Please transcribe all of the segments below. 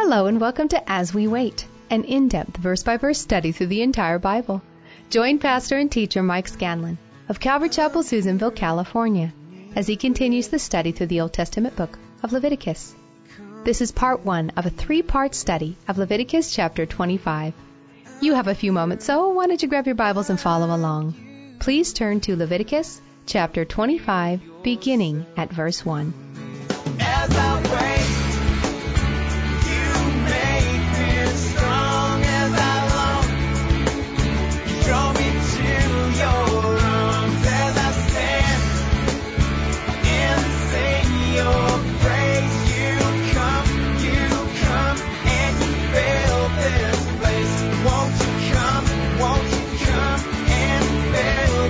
Hello and welcome to As We Wait, an in-depth verse-by-verse study through the entire Bible. Join pastor and teacher Mike Scanlon of Calvary Chapel, Susanville, California, as he continues the study through the Old Testament book of Leviticus. This is part 1 of a 3-part study of Leviticus chapter 25. You have a few moments, so why don't you grab your Bibles and follow along. Please turn to Leviticus chapter 25, beginning at verse 1. As I wait, you make me strong as I long. Draw me to your arms as I stand and sing your praise. You come, and you fill this place. Won't you come and fill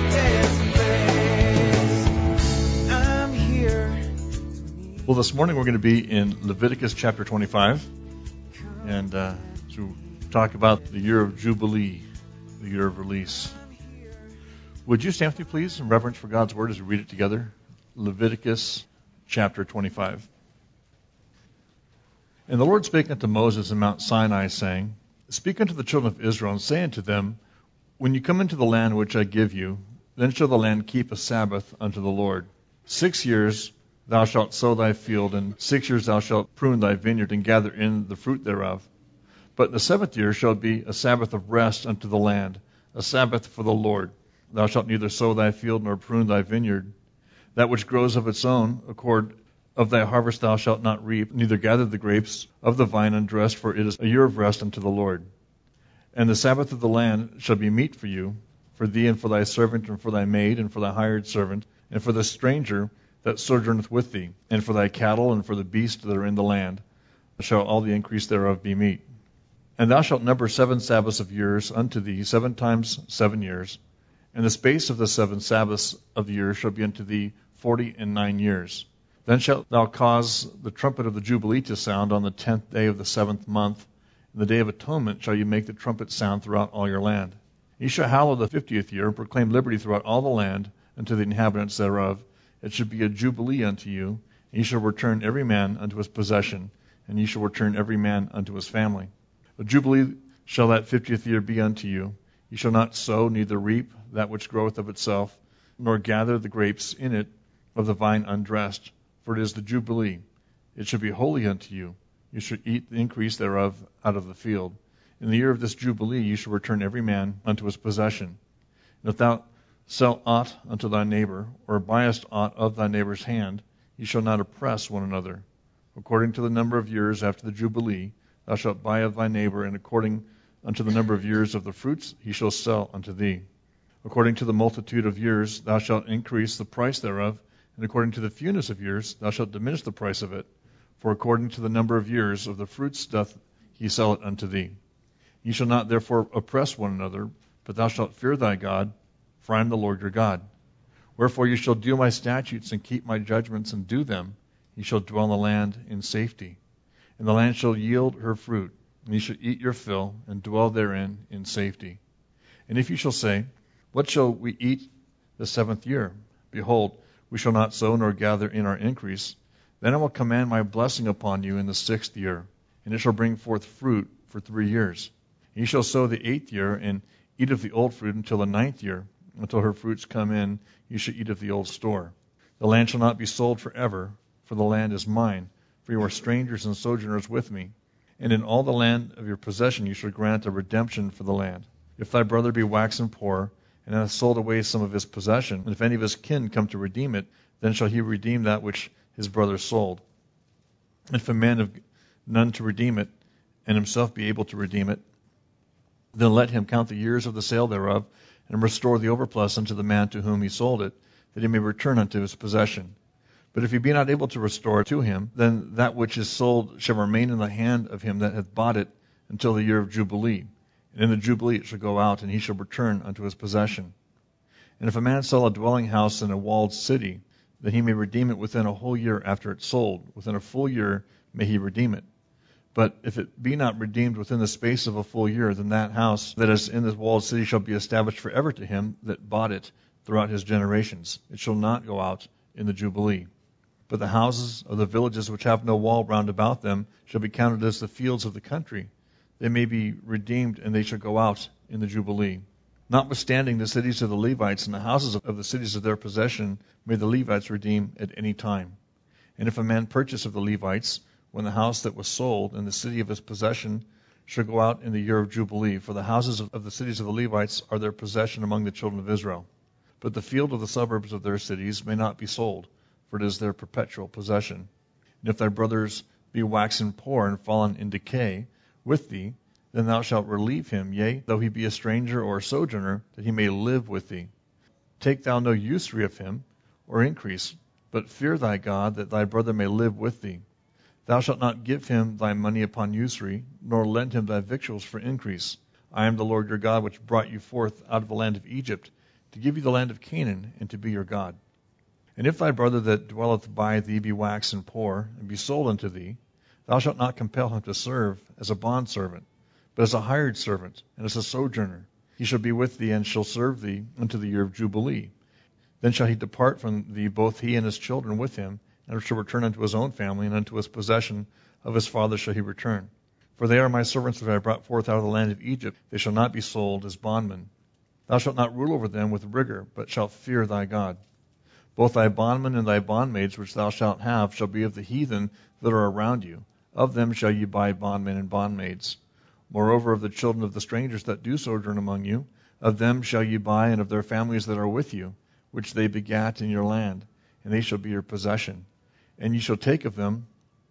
this place? I'm here. Well, this morning we're going to be in Leviticus chapter 25 and to talk about the year of Jubilee, the year of release. Would you stand with me, please, in reverence for God's word as we read it together? Leviticus chapter 25. And the Lord spake unto Moses in Mount Sinai, saying, Speak unto the children of Israel, and say unto them, When you come into the land which I give you, then shall the land keep a Sabbath unto the Lord. 6 years thou shalt sow thy field, and 6 years thou shalt prune thy vineyard, and gather in the fruit thereof. But in the 7th year shall be a Sabbath of rest unto the land, a Sabbath for the Lord. Thou shalt neither sow thy field nor prune thy vineyard. That which grows of its own accord of thy harvest thou shalt not reap, neither gather the grapes of the vine undressed, for it is a year of rest unto the Lord. And the Sabbath of the land shall be meat for you, for thee and for thy servant, and for thy maid, and for thy hired servant, and for the stranger that sojourneth with thee, and for thy cattle, and for the beasts that are in the land, shall all the increase thereof be meat. And thou shalt number 7 Sabbaths of years unto thee, 7 times 7 years. And the space of the 7 Sabbaths of the year shall be unto thee 49 years. Then shalt thou cause the trumpet of the Jubilee to sound on the 10th day of the 7th month. In the day of atonement shall you make the trumpet sound throughout all your land. Ye shall hallow the 50th year, and proclaim liberty throughout all the land unto the inhabitants thereof. It should be a jubilee unto you, and ye shall return every man unto his possession, and ye shall return every man unto his family. A jubilee shall that 50th year be unto you. Ye shall not sow, neither reap that which groweth of itself, nor gather the grapes in it of the vine undressed, for it is the jubilee. It shall be holy unto you. You shall eat the increase thereof out of the field. In the year of this jubilee you shall return every man unto his possession. And if thou sell aught unto thy neighbor, or buyest aught of thy neighbor's hand, ye shall not oppress one another. According to the number of years after the Jubilee, thou shalt buy of thy neighbor, and according unto the number of years of the fruits he shall sell unto thee. According to the multitude of years thou shalt increase the price thereof, and according to the fewness of years thou shalt diminish the price of it. For according to the number of years of the fruits doth he sell it unto thee. Ye shall not therefore oppress one another, but thou shalt fear thy God, for I am the Lord your God. Wherefore you shall do my statutes and keep my judgments and do them. Ye shall dwell in the land in safety. And the land shall yield her fruit, and ye shall eat your fill, and dwell therein in safety. And if ye shall say, What shall we eat the 7th year? Behold, we shall not sow nor gather in our increase. Then I will command my blessing upon you in the 6th year, and it shall bring forth fruit for 3 years. And ye shall sow the 8th year, and eat of the old fruit until the 9th year. Until her fruits come in, you shall eat of the old store. The land shall not be sold forever, for the land is mine, for you are strangers and sojourners with me. And in all the land of your possession you shall grant a redemption for the land. If thy brother be waxen poor, and hath sold away some of his possession, and if any of his kin come to redeem it, then shall he redeem that which his brother sold. And if a man have none to redeem it, and himself be able to redeem it, then let him count the years of the sale thereof, and restore the overplus unto the man to whom he sold it, that he may return unto his possession. But if he be not able to restore it to him, then that which is sold shall remain in the hand of him that hath bought it until the year of Jubilee. And in the Jubilee it shall go out, and he shall return unto his possession. And if a man sell a dwelling house in a walled city, then he may redeem it within a whole year after it's sold. Within a full year may he redeem it. But if it be not redeemed within the space of a full year, then that house that is in the walled city shall be established forever to him that bought it throughout his generations. It shall not go out in the Jubilee. But the houses of the villages which have no wall round about them shall be counted as the fields of the country. They may be redeemed, and they shall go out in the Jubilee. Notwithstanding the cities of the Levites and the houses of the cities of their possession may the Levites redeem at any time. And if a man purchase of the Levites, when the house that was sold and the city of his possession shall go out in the year of Jubilee, for the houses of the cities of the Levites are their possession among the children of Israel. But the field of the suburbs of their cities may not be sold, for it is their perpetual possession. And if thy brothers be waxen poor and fallen in decay with thee, then thou shalt relieve him, yea, though he be a stranger or a sojourner, that he may live with thee. Take thou no usury of him, or increase, but fear thy God, that thy brother may live with thee. Thou shalt not give him thy money upon usury, nor lend him thy victuals for increase. I am the Lord your God, which brought you forth out of the land of Egypt, to give you the land of Canaan, and to be your God. And if thy brother that dwelleth by thee be waxen poor, and be sold unto thee, thou shalt not compel him to serve as a bondservant, but as a hired servant, and as a sojourner. He shall be with thee, and shall serve thee unto the year of Jubilee. Then shall he depart from thee, both he and his children with him, and shall return unto his own family, and unto his possession of his father shall he return. For they are my servants that I brought forth out of the land of Egypt. They shall not be sold as bondmen. Thou shalt not rule over them with rigor, but shalt fear thy God. Both thy bondmen and thy bondmaids which thou shalt have shall be of the heathen that are around you. Of them shall ye buy bondmen and bondmaids. Moreover, of the children of the strangers that do sojourn among you, of them shall ye buy, and of their families that are with you, which they begat in your land, and they shall be your possession. And ye shall take of them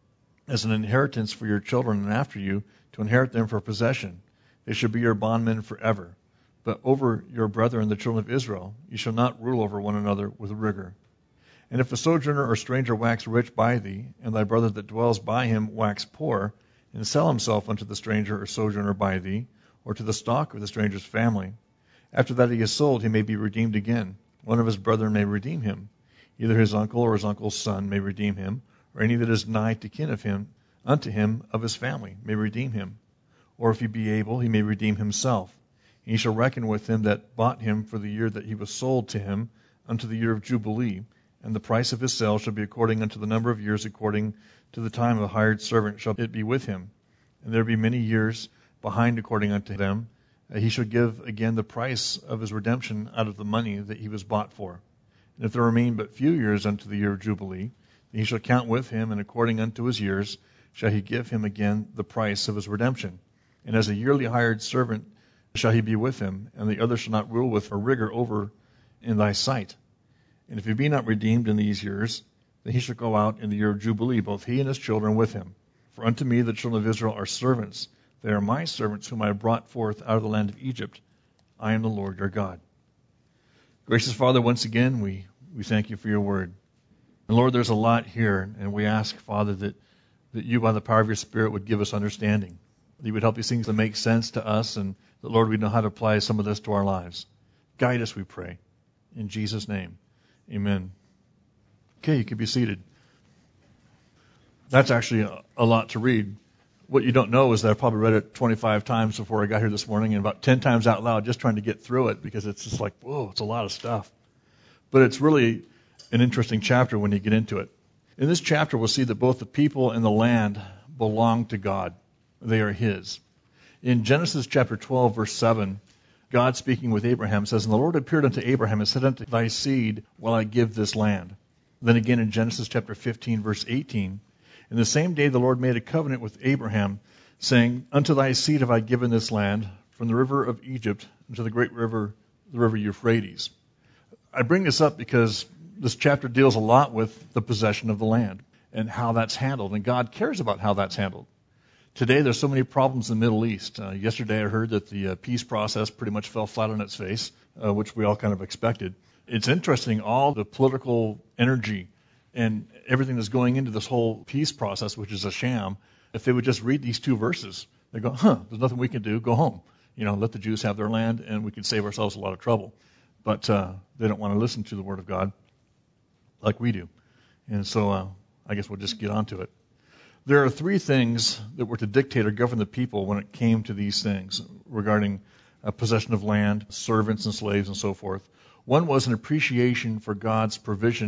as an inheritance for your children and after you, to inherit them for possession. They shall be your bondmen forever. But over your brethren, the children of Israel, ye shall not rule over one another with rigor. And if a sojourner or stranger wax rich by thee, and thy brother that dwells by him wax poor, and sell himself unto the stranger or sojourner by thee, or to the stock of the stranger's family, after that he is sold, he may be redeemed again. One of his brethren may redeem him. Either his uncle or his uncle's son may redeem him, or any that is nigh to kin of him, unto him of his family, may redeem him. Or if he be able, he may redeem himself. And he shall reckon with him that bought him for the year that he was sold to him, unto the year of Jubilee, and the price of his sale shall be according unto the number of years, according to the time of a hired servant shall it be with him. And there be many years behind according unto them. He shall give again the price of his redemption out of the money that he was bought for. And if there remain but few years unto the year of Jubilee, then he shall count with him, and according unto his years shall he give him again the price of his redemption. And as a yearly hired servant shall he be with him, and the other shall not rule with a rigor over in thy sight. And if he be not redeemed in these years, then he shall go out in the year of Jubilee, both he and his children with him. For unto me the children of Israel are servants. They are my servants whom I brought forth out of the land of Egypt. I am the Lord your God. Gracious Father, once again, we thank you for your word. And Lord, there's a lot here, and we ask, Father, that you, by the power of your Spirit, would give us understanding. That you would help these things to make sense to us, and that, Lord, we know how to apply some of this to our lives. Guide us, we pray. In Jesus' name, amen. Okay, you can be seated. That's actually a lot to read. What you don't know is that I probably read it 25 times before I got here this morning, and about 10 times out loud, just trying to get through it, because it's just like, whoa, it's a lot of stuff. But it's really an interesting chapter when you get into it. In this chapter, we'll see that both the people and the land belong to God. They are his. In Genesis chapter 12, verse 7, God speaking with Abraham says, And the Lord appeared unto Abraham and said unto thy seed, Will I give this land? Then again in Genesis chapter 15, verse 18, In the same day the Lord made a covenant with Abraham, saying, Unto thy seed have I given this land, from the river of Egypt unto the great river, the river Euphrates. I bring this up because this chapter deals a lot with the possession of the land and how that's handled, and God cares about how that's handled. Today, there's so many problems in the Middle East. Yesterday, I heard that the peace process pretty much fell flat on its face, which we all kind of expected. It's interesting, all the political energy and everything that's going into this whole peace process, which is a sham. If they would just read these two verses, they go, there's nothing we can do, go home. Let the Jews have their land, and we can save ourselves a lot of trouble. But they don't want to listen to the Word of God like we do. And so I guess we'll just get on to it. There are three things that were to dictate or govern the people when it came to these things regarding possession of land, servants and slaves and so forth. One was an appreciation for God's provision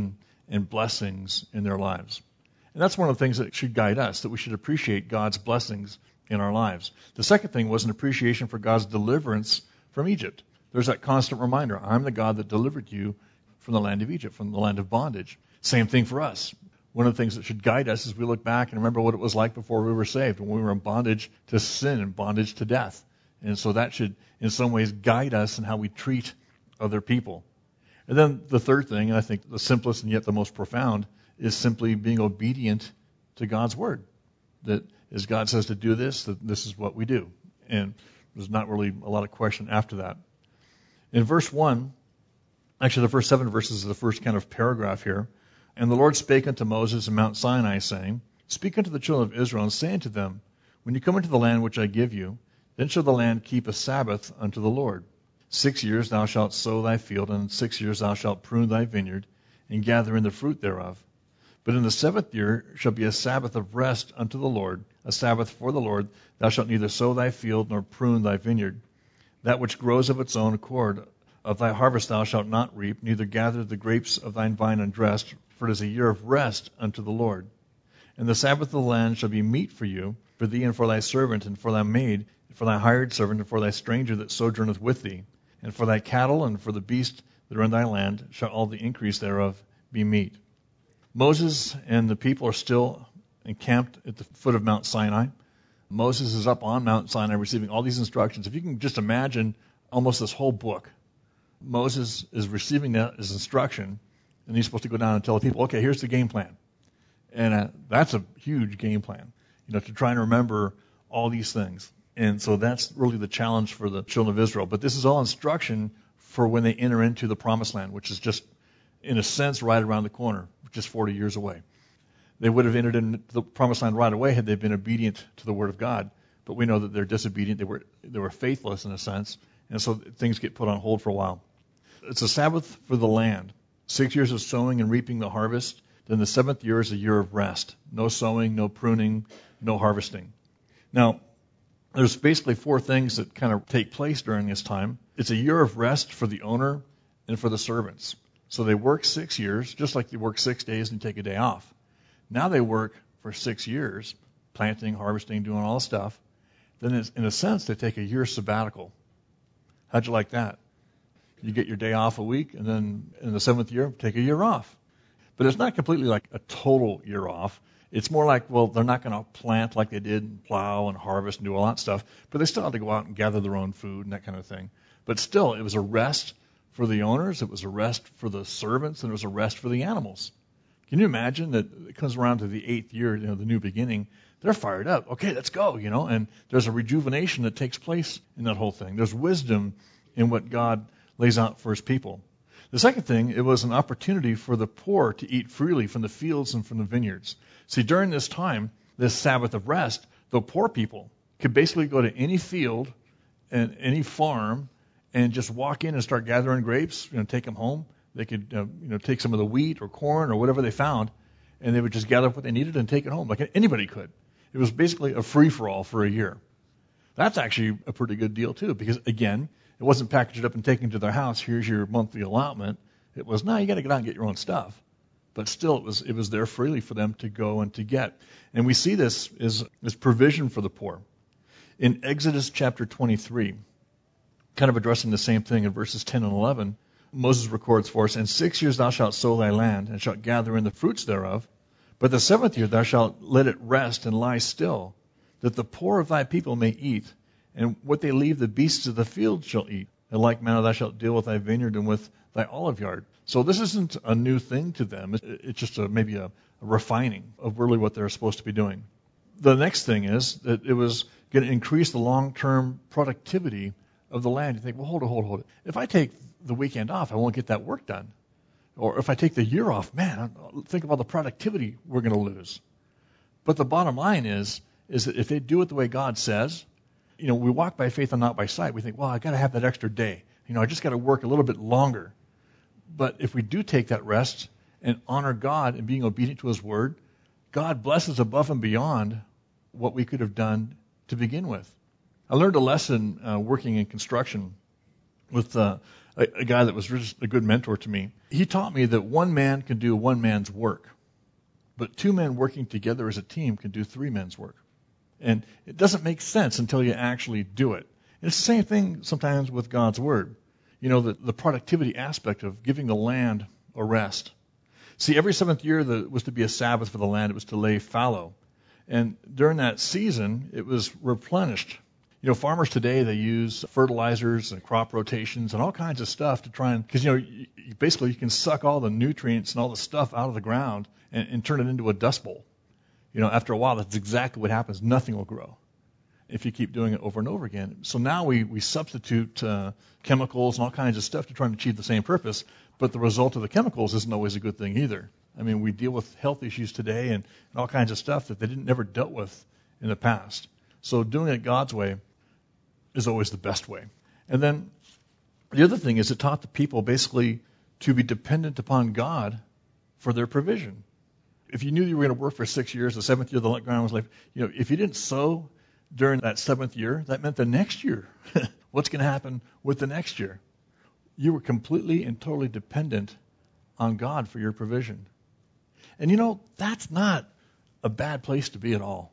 and blessings in their lives. And that's one of the things that should guide us, that we should appreciate God's blessings in our lives. The second thing was an appreciation for God's deliverance from Egypt. There's that constant reminder, I'm the God that delivered you from the land of Egypt, from the land of bondage. Same thing for us. One of the things that should guide us is we look back and remember what it was like before we were saved, when we were in bondage to sin and bondage to death. And so that should, in some ways, guide us in how we treat other people. And then the third thing, and I think the simplest and yet the most profound, is simply being obedient to God's word. That as God says to do this, that this is what we do. And there's not really a lot of question after that. In verse 1, actually the first 7 verses is the first kind of paragraph here. And the Lord spake unto Moses in Mount Sinai, saying, Speak unto the children of Israel, and say unto them, When you come into the land which I give you, then shall the land keep a Sabbath unto the Lord. 6 years thou shalt sow thy field, and in 6 years thou shalt prune thy vineyard, and gather in the fruit thereof. But in the 7th year shall be a Sabbath of rest unto the Lord, a Sabbath for the Lord. Thou shalt neither sow thy field nor prune thy vineyard. That which grows of its own accord, of thy harvest thou shalt not reap, neither gather the grapes of thine vine undressed, for it is a year of rest unto the Lord. And the Sabbath of the land shall be meat for you, for thee and for thy servant, and for thy maid, and for thy hired servant, and for thy stranger that sojourneth with thee. And for thy cattle and for the beasts that are in thy land shall all the increase thereof be meat. Moses and the people are still encamped at the foot of Mount Sinai. Moses is up on Mount Sinai receiving all these instructions. If you can just imagine almost this whole book, Moses is receiving that as instruction, and he's supposed to go down and tell the people, okay, here's the game plan. And that's a huge game plan, to try and remember all these things. And so that's really the challenge for the children of Israel. But this is all instruction for when they enter into the promised land, which is just, in a sense, right around the corner, just 40 years away. They would have entered into the promised land right away had they been obedient to the word of God. But we know that they're disobedient. They were faithless in a sense. And so things get put on hold for a while. It's a Sabbath for the land. 6 years of sowing and reaping the harvest. Then the 7th year is a year of rest. No sowing, no pruning, no harvesting. Now, there's basically 4 things that kind of take place during this time. It's a year of rest for the owner and for the servants. So they work 6 years, just like they work 6 days and take a day off. Now they work for 6 years, planting, harvesting, doing all the stuff. Then in a sense, they take a year sabbatical. How'd you like that? You get your day off a week, and then in the 7th year, take a year off. But it's not completely like a total year off. It's more like, well, they're not going to plant like they did, and plow and harvest and do all that stuff, but they still have to go out and gather their own food and that kind of thing. But still, it was a rest for the owners, it was a rest for the servants, and it was a rest for the animals. Can you imagine that it comes around to the 8th year, the new beginning, they're fired up. Okay, let's go, and there's a rejuvenation that takes place in that whole thing. There's wisdom in what God lays out for his people. The second thing, it was an opportunity for the poor to eat freely from the fields and from the vineyards. See, during this time, this Sabbath of rest, the poor people could basically go to any field and any farm and just walk in and start gathering grapes, take them home. They could, take some of the wheat or corn or whatever they found, and they would just gather up what they needed and take it home, like anybody could. It was basically a free-for-all for a year. That's actually a pretty good deal, too, because, again, it wasn't packaged up and taken to their house. Here's your monthly allotment. It was, no, you got to get out and get your own stuff. But still, it was there freely for them to go and to get. And we see this as provision for the poor. In Exodus chapter 23, kind of addressing the same thing in verses 10 and 11, Moses records for us, "In 6 years thou shalt sow thy land, and shalt gather in the fruits thereof. But the 7th year thou shalt let it rest and lie still, that the poor of thy people may eat, and what they leave the beasts of the field shall eat. In like manner thou shalt deal with thy vineyard and with thy olive yard." So this isn't a new thing to them. It's just maybe a refining of really what they're supposed to be doing. The next thing is that it was going to increase the long-term productivity of the land. You think, well, hold it. If I take the weekend off, I won't get that work done. Or if I take the year off, man, think about the productivity we're going to lose. But the bottom line is that if they do it the way God says, we walk by faith and not by sight. We think, well, I got to have that extra day. I just got to work a little bit longer. But if we do take that rest and honor God and being obedient to his word, God blesses above and beyond what we could have done to begin with. I learned a lesson working in construction with a a guy that was just a good mentor to me. He taught me that one man can do one man's work, but two men working together as a team can do three men's work. And it doesn't make sense until you actually do it. And it's the same thing sometimes with God's Word. You know, the productivity aspect of giving the land a rest. See, every seventh year was to be a Sabbath for the land. It was to lay fallow. And during that season, it was replenished. You know, farmers today, they use fertilizers and crop rotations and all kinds of stuff to try and, because, you know, basically you can suck all the nutrients and all the stuff out of the ground and turn it into a dust bowl. You know, after a while, that's exactly what happens. Nothing will grow if you keep doing it over and over again. So now we substitute chemicals and all kinds of stuff to try and achieve the same purpose, but the result of the chemicals isn't always a good thing either. I mean, we deal with health issues today and all kinds of stuff that they never dealt with in the past. So doing it God's way is always the best way. And then the other thing is it taught the people basically to be dependent upon God for their provision. If you knew you were going to work for 6 years, the seventh year the ground was like, you know, if you didn't sow during that seventh year, that meant the next year. What's going to happen with the next year? You were completely and totally dependent on God for your provision. And you know, that's not a bad place to be at all.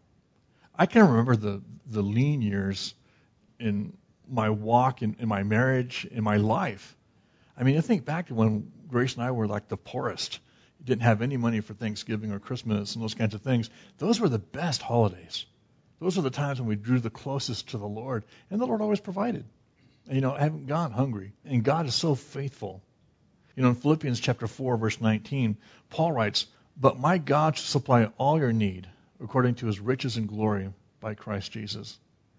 I can remember the lean years in my walk, in my marriage, in my life. I mean, I think back to when Grace and I were like the poorest. Didn't have any money for Thanksgiving or Christmas and those kinds of things. Those were the best holidays. Those are the times when we drew the closest to the Lord, and the Lord always provided. And, you know, I haven't gone hungry, and God is so faithful. You know, in Philippians chapter 4, verse 19, Paul writes, "But my God shall supply all your need according to his riches and glory by Christ Jesus."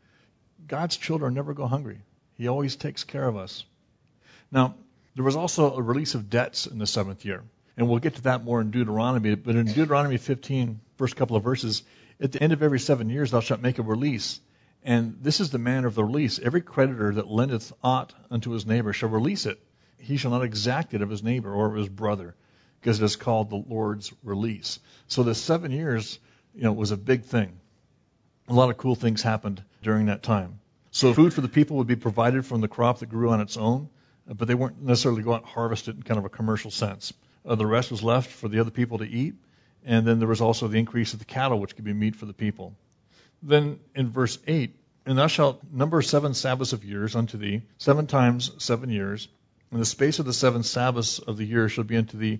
God's children never go hungry. He always takes care of us. Now, there was also a release of debts in the seventh year. And we'll get to that more in Deuteronomy. But in Deuteronomy 15, first couple of verses, at the end of every 7 years thou shalt make a release. And this is the manner of the release. Every creditor that lendeth aught unto his neighbor shall release it. He shall not exact it of his neighbor or of his brother, because it is called the Lord's release. So the 7 years, you know, was a big thing. A lot of cool things happened during that time. So food for the people would be provided from the crop that grew on its own, but they weren't necessarily going out and harvest it in kind of a commercial sense. The rest was left for the other people to eat. And then there was also the increase of the cattle, which could be meat for the people. Then in verse 8, "And thou shalt number 7 Sabbaths of years unto thee, 7 times 7 years. And the space of the 7 Sabbaths of the year shall be unto thee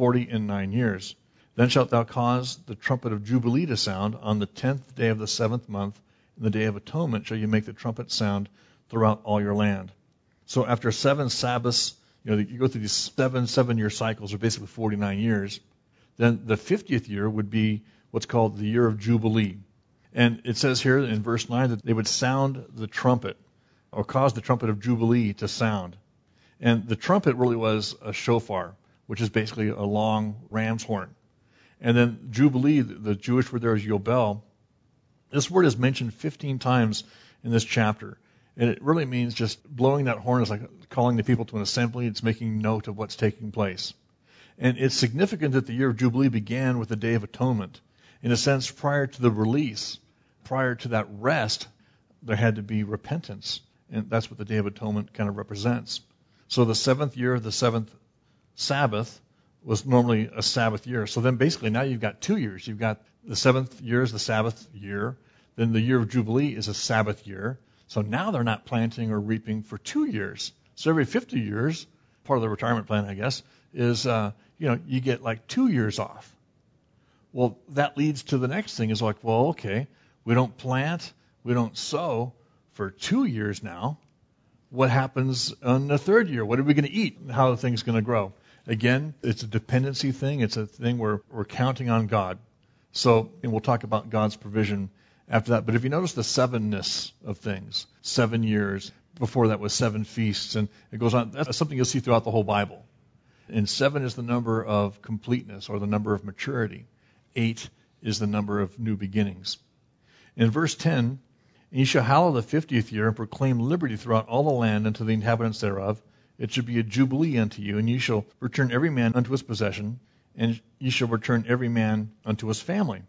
49 years. Then shalt thou cause the trumpet of Jubilee to sound on the 10th day of the 7th month. In the day of atonement shall you make the trumpet sound throughout all your land." So after 7 Sabbaths, you know, you go through these 7-year cycles, or basically 49 years. Then the 50th year would be what's called the year of Jubilee. And it says here in verse 9 that they would sound the trumpet, or cause the trumpet of Jubilee to sound. And the trumpet really was a shofar, which is basically a long ram's horn. And then Jubilee, the Jewish word there is Yobel. This word is mentioned 15 times in this chapter. And it really means just blowing that horn is like calling the people to an assembly. It's making note of what's taking place. And it's significant that the year of Jubilee began with the Day of Atonement. In a sense, prior to the release, prior to that rest, there had to be repentance. And that's what the Day of Atonement kind of represents. So the 7th year of the 7th Sabbath was normally a Sabbath year. So then basically now you've got 2 years. You've got the 7th year is the Sabbath year. Then the year of Jubilee is a Sabbath year. So now they're not planting or reaping for 2 years. So every 50 years, part of the retirement plan, I guess, is, you get like 2 years off. Well, that leads to the next thing is like, well, okay, we don't plant, we don't sow for 2 years now. What happens on the 3rd year? What are we going to eat? How are things going to grow? Again, it's a dependency thing. It's a thing where we're counting on God. So, and we'll talk about God's provision after that. But if you notice the 7-ness of things, 7 years, before that was 7 feasts, and it goes on. That's something you'll see throughout the whole Bible. And 7 is the number of completeness, or the number of maturity. 8 is the number of new beginnings. In verse 10, "And ye shall hallow the 50th year, and proclaim liberty throughout all the land unto the inhabitants thereof. It shall be a jubilee unto you, and ye shall return every man unto his possession, and ye shall return every man unto his family.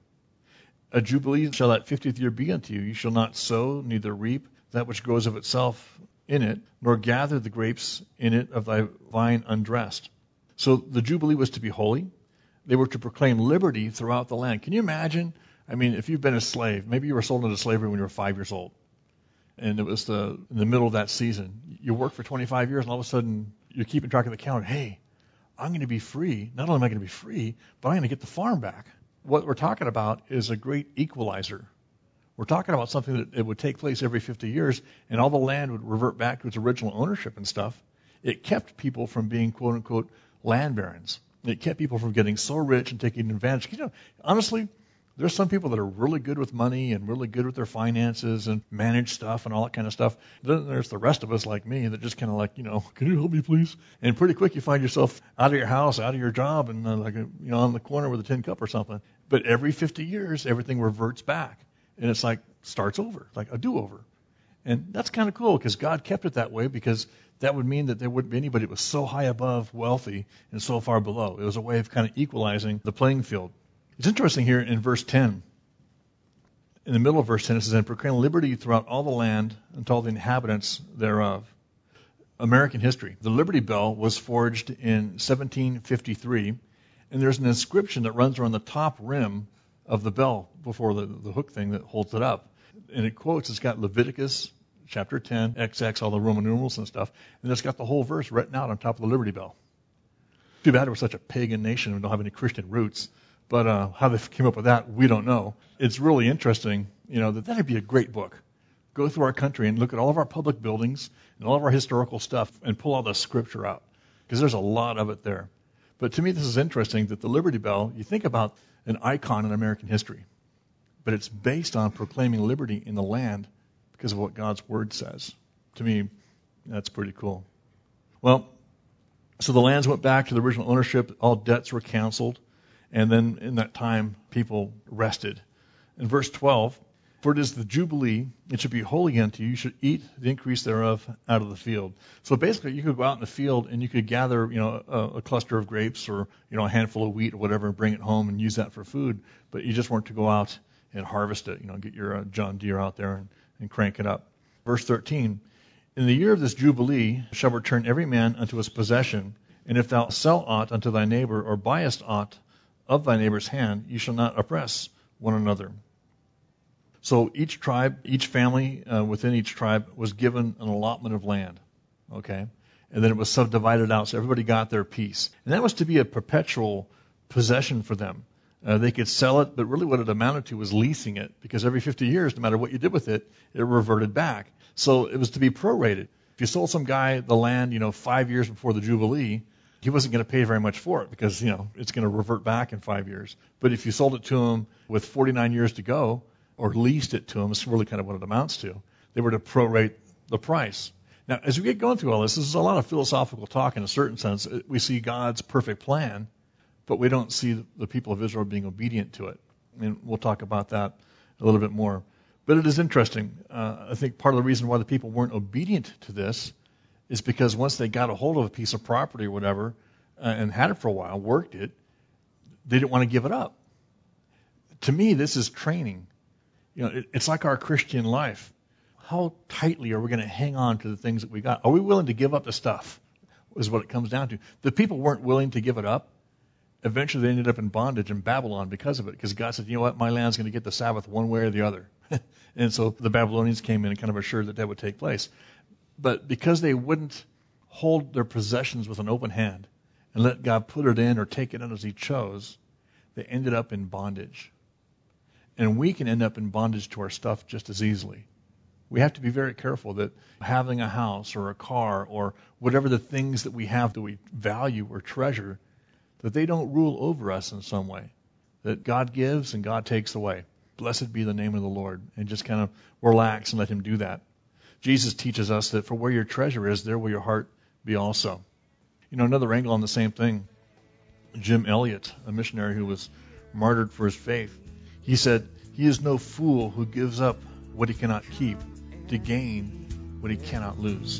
A jubilee shall that 50th year be unto you. You shall not sow, neither reap that which grows of itself in it, nor gather the grapes in it of thy vine undressed. So the Jubilee was to be holy. They were to proclaim liberty throughout the land. Can you imagine? I mean, if you've been a slave, maybe you were sold into slavery when you were 5 years old, and it was in the middle of that season. You work for 25 years, and all of a sudden you're keeping track of the calendar. Hey, I'm going to be free. Not only am I going to be free, but I'm going to get the farm back. What we're talking about is a great equalizer. We're talking about something that it would take place every 50 years, and all the land would revert back to its original ownership and stuff. It kept people from being, quote unquote, land barons. It kept people from getting so rich and taking advantage. You know, honestly, there's some people that are really good with money and really good with their finances and manage stuff and all that kind of stuff. Then there's the rest of us like me that just kind of like, can you help me please? And pretty quick you find yourself out of your house, out of your job, and on the corner with a tin cup or something. But every 50 years, everything reverts back. And it's like starts over, like a do-over. And that's kind of cool because God kept it that way, because that would mean that there wouldn't be anybody that was so high above wealthy and so far below. It was a way of kind of equalizing the playing field. It's interesting here in verse 10. In the middle of verse 10, it says, "And proclaim liberty throughout all the land unto all the inhabitants thereof." American history. The Liberty Bell was forged in 1753, and there's an inscription that runs around the top rim of the bell before the hook thing that holds it up. And it quotes, it's got Leviticus chapter 10, XX, all the Roman numerals and stuff, and it's got the whole verse written out on top of the Liberty Bell. Too bad we're such a pagan nation and we don't have any Christian roots. But how they came up with that, we don't know. It's really interesting, that'd be a great book. Go through our country and look at all of our public buildings and all of our historical stuff and pull all the scripture out, because there's a lot of it there. But to me, this is interesting that the Liberty Bell, you think about an icon in American history, but it's based on proclaiming liberty in the land because of what God's Word says. To me, that's pretty cool. Well, so the lands went back to the original ownership. All debts were canceled. And then in that time, people rested. In verse 12, "For it is the Jubilee, it should be holy unto you. You should eat the increase thereof out of the field." So basically, you could go out in the field and you could gather, a cluster of grapes or, a handful of wheat or whatever and bring it home and use that for food. But you just weren't to go out and harvest it, get your John Deere out there and crank it up. Verse 13, "In the year of this Jubilee shall return every man unto his possession. And if thou sell aught unto thy neighbor or buyest aught of thy neighbor's hand, you shall not oppress one another." So each tribe, each family within each tribe was given an allotment of land, okay? And then it was subdivided out, so everybody got their piece. And that was to be a perpetual possession for them. They could sell it, but really what it amounted to was leasing it, because every 50 years, no matter what you did with it, it reverted back. So it was to be prorated. If you sold some guy the land, 5 years before the Jubilee, he wasn't going to pay very much for it because, it's going to revert back in 5 years. But if you sold it to him with 49 years to go, or leased it to him, it's really kind of what it amounts to, they were to prorate the price. Now, as we get going through all this is a lot of philosophical talk in a certain sense. We see God's perfect plan, but we don't see the people of Israel being obedient to it. And we'll talk about that a little bit more. But it is interesting. I think part of the reason why the people weren't obedient to this is because once they got a hold of a piece of property or whatever and had it for a while, worked it, they didn't want to give it up. To me, this is training. It's like our Christian life. How tightly are we going to hang on to the things that we got? Are we willing to give up the stuff? Is what it comes down to. The people weren't willing to give it up. Eventually, they ended up in bondage in Babylon because of it, because God said, my land's going to get the Sabbath one way or the other. And so the Babylonians came in and kind of assured that would take place. But because they wouldn't hold their possessions with an open hand and let God put it in or take it in as he chose, they ended up in bondage. And we can end up in bondage to our stuff just as easily. We have to be very careful that having a house or a car or whatever the things that we have that we value or treasure, that they don't rule over us in some way. That God gives and God takes away. Blessed be the name of the Lord. And just kind of relax and let him do that. Jesus teaches us that for where your treasure is, there will your heart be also. Another angle on the same thing, Jim Elliot, a missionary who was martyred for his faith, he said, "He is no fool who gives up what he cannot keep to gain what he cannot lose."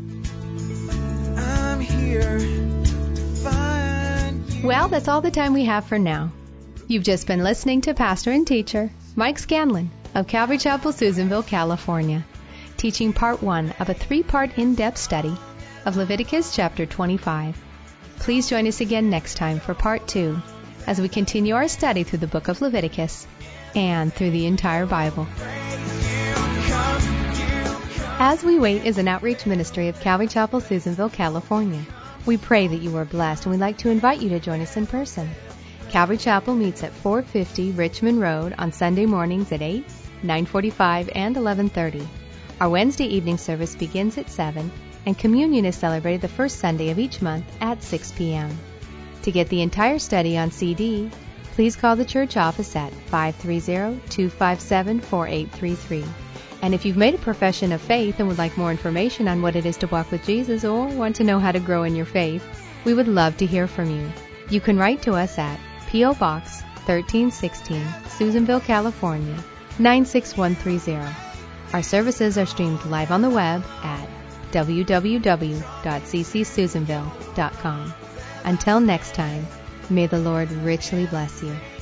I'm here to find you. Well, that's all the time we have for now. You've just been listening to pastor and teacher Mike Scanlon of Calvary Chapel, Susanville, California, teaching part 1 of a 3-part in-depth study of Leviticus chapter 25. Please join us again next time for part 2 as we continue our study through the book of Leviticus and through the entire Bible. As We Wait is an outreach ministry of Calvary Chapel, Susanville, California. We pray that you are blessed, and we'd like to invite you to join us in person. Calvary Chapel meets at 450 Richmond Road on Sunday mornings at 8, 9:45, and 11:30. Our Wednesday evening service begins at 7, and communion is celebrated the first Sunday of each month at 6 p.m. To get the entire study on CD, please call the church office at 530-257-4833. And if you've made a profession of faith and would like more information on what it is to walk with Jesus or want to know how to grow in your faith, we would love to hear from you. You can write to us at P.O. Box 1316, Susanville, California, 96130. Our services are streamed live on the web at www.ccsusanville.com. Until next time, may the Lord richly bless you.